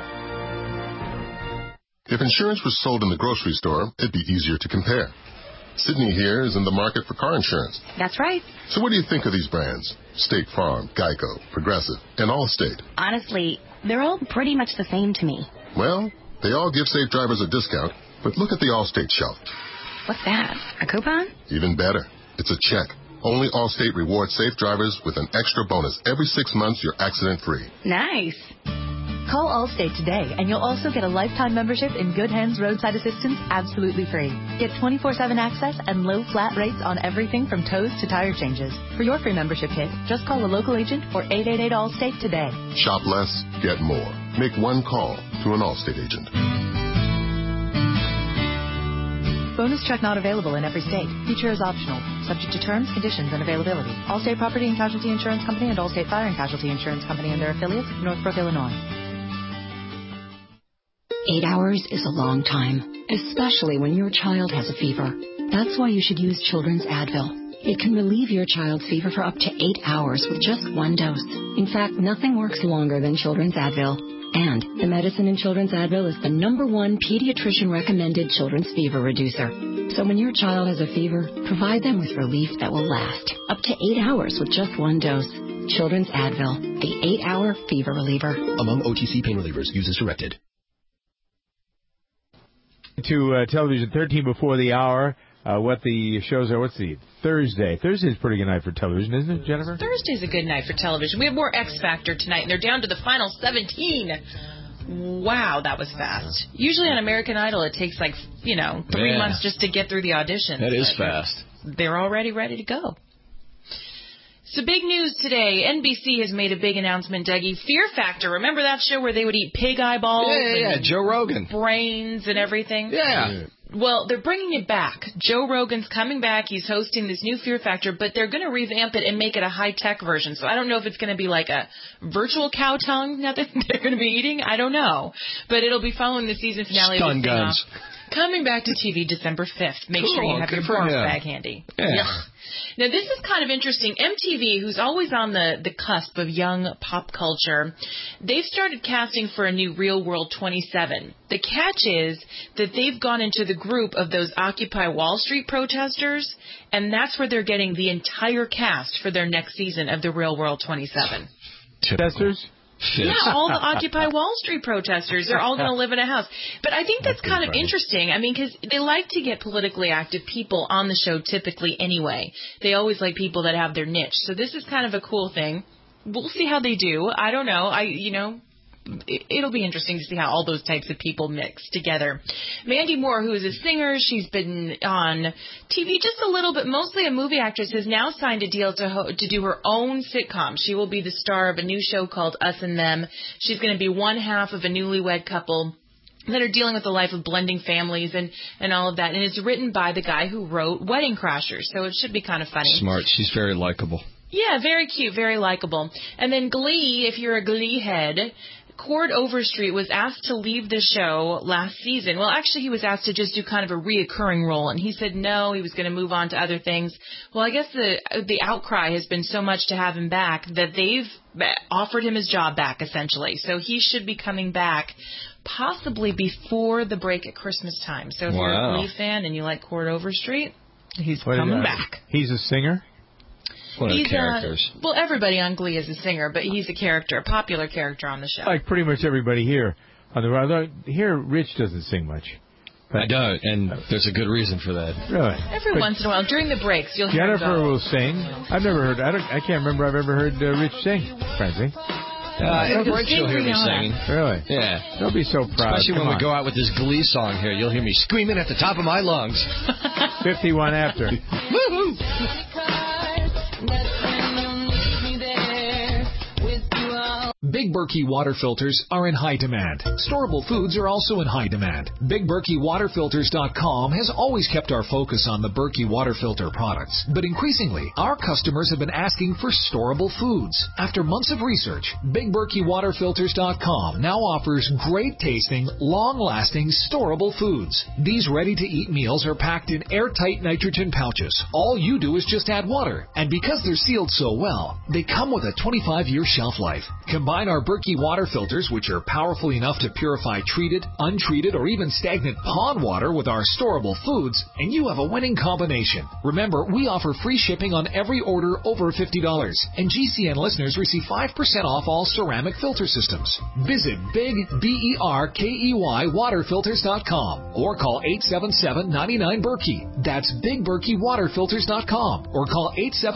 If insurance was sold in the grocery store, it'd be easier to compare. Sydney here is in the market for car insurance. That's right. So what do you think of these brands? State Farm, Geico, Progressive, and Allstate. Honestly, they're all pretty much the same to me. Well, they all give safe drivers a discount, but look at the Allstate shelf. What's that? A coupon? Even better. It's a check. Only Allstate rewards safe drivers with an extra bonus. Every 6 months, you're accident-free. Nice. Call Allstate today, and you'll also get a lifetime membership in Good Hands Roadside Assistance absolutely free. Get 24/7 access and low flat rates on everything from tows to tire changes. For your free membership kit, just call a local agent or 888-ALLSTATE today. Shop less, get more. Make one call to an Allstate agent. Bonus check not available in every state. Feature is optional. Subject to terms, conditions, and availability. Allstate Property and Casualty Insurance Company and Allstate Fire and Casualty Insurance Company and their affiliates, Northbrook, Illinois. 8 hours is a long time, especially when your child has a fever. That's why you should use Children's Advil. It can relieve your child's fever for up to 8 hours with just one dose. In fact, nothing works longer than Children's Advil. And the medicine in Children's Advil is the #1 pediatrician-recommended children's fever reducer. So when your child has a fever, provide them with relief that will last up to 8 hours with just one dose. Children's Advil, the 8-hour fever reliever. Among OTC pain relievers, use as directed. To television, 13 before the hour. What the shows are. What's the Thursday? Thursday's a pretty good night for television, isn't it, Jennifer? Thursday's a good night for television. We have more X Factor tonight, and they're down to the final 17. Wow, that was fast. Usually on American Idol, it takes 3 months just to get through the auditions. That is fast. They're already ready to go. So big news today. NBC has made a big announcement, Dougie. Fear Factor. Remember that show where they would eat pig eyeballs? Yeah, Joe Rogan. Brains and everything? Yeah. Well, they're bringing it back. Joe Rogan's coming back. He's hosting this new Fear Factor, but they're going to revamp it and make it a high-tech version. So I don't know if it's going to be like a virtual cow tongue that they're going to be eating. I don't know. But it'll be following the season finale Stun of the guns. Coming back to TV December 5th. Make sure you have your barf bag handy. Yeah. Now, this is kind of interesting. MTV, who's always on the cusp of young pop culture, they've started casting for a new Real World 27. The catch is that they've gone into the group of those Occupy Wall Street protesters, and that's where they're getting the entire cast for their next season of the Real World 27. Protesters? Yeah, all the Occupy Wall Street protesters, they're all going to live in a house. But I think that's kind of interesting. I mean, because they like to get politically active people on the show typically anyway. They always like people that have their niche. So this is kind of a cool thing. We'll see how they do. I don't know. It'll be interesting to see how all those types of people mix together. Mandy Moore, who is a singer, she's been on TV just a little bit, mostly a movie actress, has now signed a deal to do her own sitcom. She will be the star of a new show called Us and Them. She's going to be one half of a newlywed couple that are dealing with the life of blending families and all of that. And it's written by the guy who wrote Wedding Crashers, so it should be kind of funny. Smart. She's very likable. Yeah, very cute, very likable. And then Glee, if you're a Glee head, Cord Overstreet was asked to leave the show last season. Well, actually, he was asked to just do kind of a reoccurring role, and he said no, he was going to move on to other things. Well, I guess the outcry has been so much to have him back that they've offered him his job back, essentially. So he should be coming back possibly before the break at Christmas time. So if you're a Glee fan and you like Cord Overstreet, he's coming back. He's a singer? One of the characters. Well, everybody on Glee is a singer, but he's a character, a popular character on the show. Like pretty much everybody here on the radio. Here, Rich doesn't sing much. I don't, and there's a good reason for that. Really? Every once in a while, during the breaks, you'll hear Jennifer will sing. I've never heard. I can't remember I've ever heard Rich sing, frankly. In the breaks, you'll hear me singing. Really? Yeah. Don't be so proud. Especially when we go out with this Glee song here, you'll hear me screaming at the top of my lungs. 51 after. Woo-hoo! Big Big Berkey water filters are in high demand. Storable foods are also in high demand. BigBerkeyWaterFilters.com has always kept our focus on the Berkey water filter products, but increasingly, our customers have been asking for storable foods. After months of research, BigBerkeyWaterFilters.com now offers great-tasting, long-lasting, storable foods. These ready-to-eat meals are packed in airtight nitrogen pouches. All you do is just add water, and because they're sealed so well, they come with a 25-year shelf life. Combine our Berkey water filters, which are powerful enough to purify treated, untreated, or even stagnant pond water with our storable foods, and you have a winning combination. Remember, we offer free shipping on every order over $50, and GCN listeners receive 5% off all ceramic filter systems. Visit BigBerkeyWaterFilters.com or call 877-99-BERKEY. That's BigBerkeyWaterFilters.com or call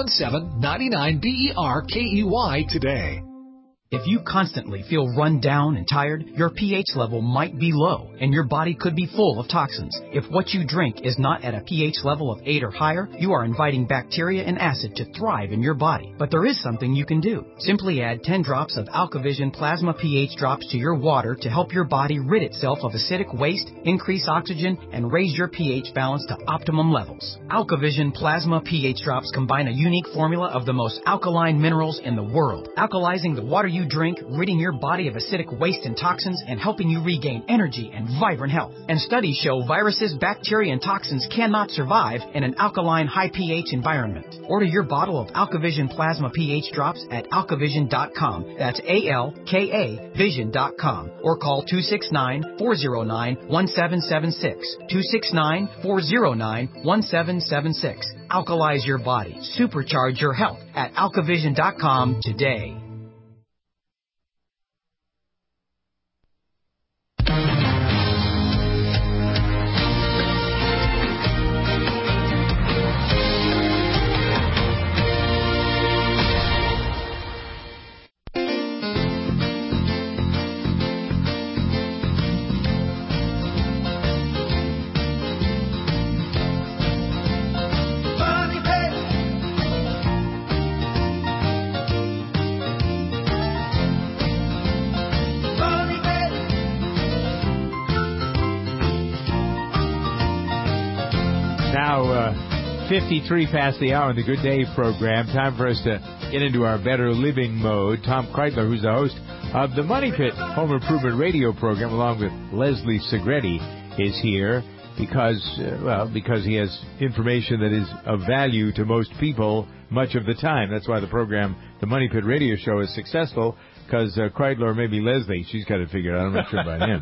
877-99-BERKEY today. If you constantly feel run down and tired, your pH level might be low, and your body could be full of toxins. If what you drink is not at a pH level of 8 or higher, you are inviting bacteria and acid to thrive in your body. But there is something you can do. Simply add 10 drops of AlkaVision Plasma pH drops to your water to help your body rid itself of acidic waste, increase oxygen, and raise your pH balance to optimum levels. AlkaVision Plasma pH drops combine a unique formula of the most alkaline minerals in the world, alkalizing the water you drink, ridding your body of acidic waste and toxins, and helping you regain energy and vibrant health. And studies show viruses, bacteria, and toxins cannot survive in an alkaline, high pH environment. Order your bottle of AlkaVision Plasma pH drops at alkavision.com. That's ALKA Vision.com. Or call 269-409-1776. 269-409-1776. Alkalize your body. Supercharge your health at alkavision.com today. Now, 53 past the hour in the Good Day program. Time for us to get into our better living mode. Tom Kreitler, who's the host of the Money Pit Home Improvement Radio program, along with Leslie Segretti, is here because he has information that is of value to most people much of the time. That's why the program, the Money Pit Radio Show, is successful, because Kreitler, or maybe Leslie, she's got it figured out. I'm not sure about him.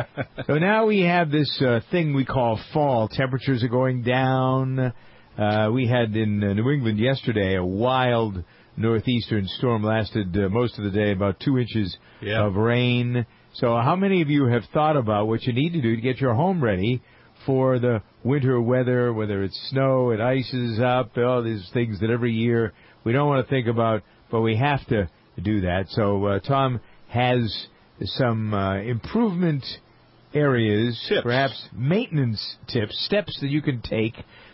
So now we have this thing we call fall. Temperatures are going down. We had in New England yesterday a wild northeastern storm, lasted most of the day, about 2 inches of rain. So how many of you have thought about what you need to do to get your home ready for the winter weather, whether it's snow, it ices up, all these things that every year we don't want to think about, but we have to do that. So Tom has some improvement areas, tips. Perhaps maintenance tips, steps that you can take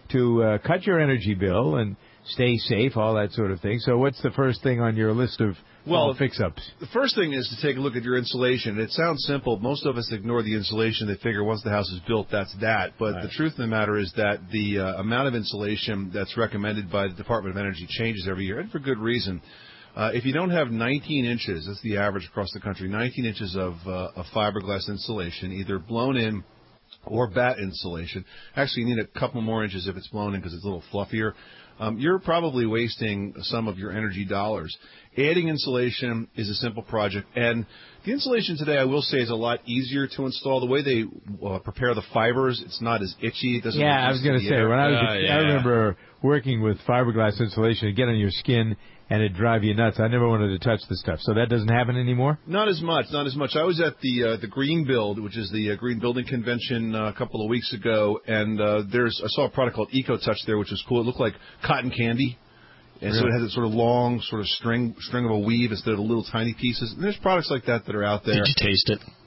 to cut your energy bill and stay safe, all that sort of thing. So what's the first thing on your list of fix-ups? The first thing is to take a look at your insulation. It sounds simple. Most of us ignore the insulation. They figure once the house is built, that's that. But the truth of the matter is that the amount of insulation that's recommended by the Department of Energy changes every year, and for good reason. If you don't have 19 inches, that's the average across the country, 19 inches of fiberglass insulation, either blown in or batt insulation. Actually, you need a couple more inches if it's blown in because it's a little fluffier. You're probably wasting some of your energy dollars. Adding insulation is a simple project, and the insulation today, I will say, is a lot easier to install. The way they prepare the fibers, it's not as itchy. It doesn't. Yeah, I was going to say, when I remember working with fiberglass insulation, it'd get on your skin and it'd drive you nuts. I never wanted to touch the stuff. So that doesn't happen anymore? Not as much. I was at the Green Build, which is the Green Building Convention a couple of weeks ago, and I saw a product called EcoTouch there, which was cool. It looked like cotton candy. And so it has a sort of long sort of string of a weave instead of the little tiny pieces. And there's products like that are out there. Did you taste it?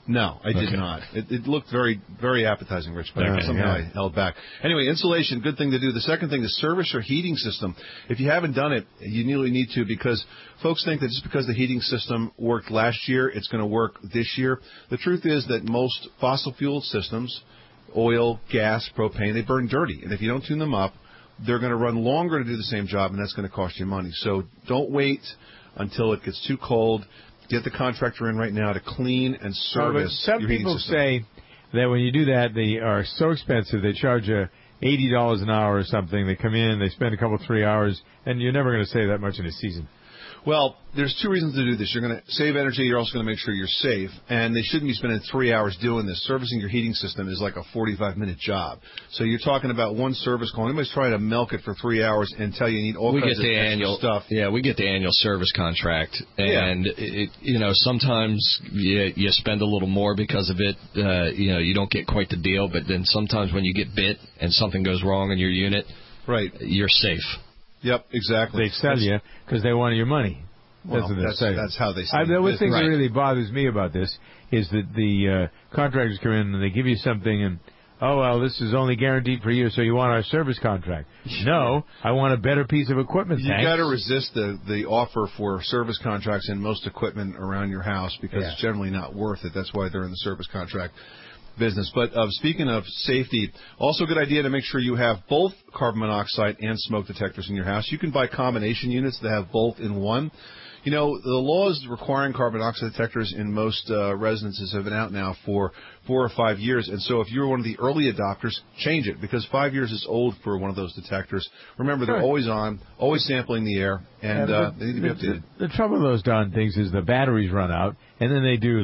No, I did not. It looked very, very appetizing, Rich, but somehow I held back. Anyway, insulation, good thing to do. The second thing is service your heating system. If you haven't done it, you really need to, because folks think that just because the heating system worked last year, it's going to work this year. The truth is that most fossil fuel systems, oil, gas, propane, they burn dirty. And if you don't tune them up, they're going to run longer to do the same job, and that's going to cost you money. So don't wait until it gets too cold. Get the contractor in right now to clean and service your heating system. Some people say that when you do that, they are so expensive, they charge you $80 an hour or something. They come in, they spend a couple, 3 hours, and you're never going to save that much in a season. Well, there's two reasons to do this. You're going to save energy. You're also going to make sure you're safe. And they shouldn't be spending 3 hours doing this. Servicing your heating system is like a 45-minute job. So you're talking about one service call. Anybody's trying to milk it for 3 hours and tell you need all kinds of extra stuff. Yeah, we get the annual service contract. And, sometimes you spend a little more because of it. You don't get quite the deal. But then sometimes when you get bit and something goes wrong in your unit, right, you're safe. Yep, exactly. They sell you because they want your money. Well, that's how they sell. The one thing that really bothers me about this is that the contractors come in and they give you something and, this is only guaranteed for you, so you want our service contract. No, I want a better piece of equipment. You got to resist the offer for service contracts in most equipment around your house because it's generally not worth it. That's why they're in the service contract business. But speaking of safety, also a good idea to make sure you have both carbon monoxide and smoke detectors in your house. You can buy combination units that have both in one. The laws requiring carbon monoxide detectors in most residences have been out now for 4 or 5 years. And so if you're one of the early adopters, change it, because 5 years is old for one of those detectors. Remember, they're always on, always sampling the air, and they need to be updated. The trouble with those darn things is the batteries run out, and then they do...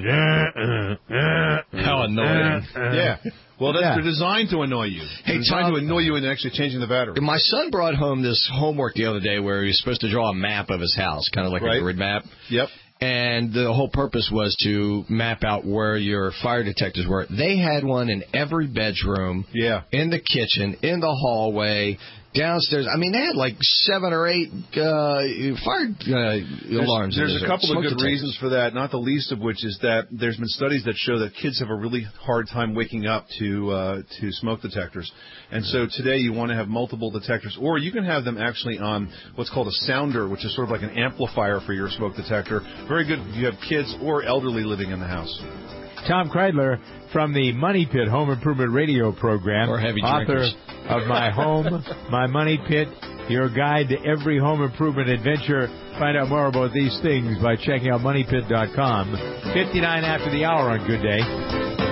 How annoying. Yeah. Well, they're designed to annoy you. They're designed to annoy you in actually changing the battery. My son brought home this homework the other day where he was supposed to draw a map of his house, kind of like a grid map. Yep. And the whole purpose was to map out where your fire detectors were. They had one in every bedroom, in the kitchen, in the hallway, downstairs. I mean, they had like 7 or 8 fire alarms. There's a couple of good reasons for that, not the least of which is that there's been studies that show that kids have a really hard time waking up to smoke detectors. And so today you want to have multiple detectors, or you can have them actually on what's called a sounder, which is sort of like an amplifier for your smoke detector. Very good if you have kids or elderly living in the house. Tom Kreidler from the Money Pit Home Improvement Radio Program, author of My Home, My Money Pit, your guide to every home improvement adventure. Find out more about these things by checking out MoneyPit.com. 59 after the hour on Good Day.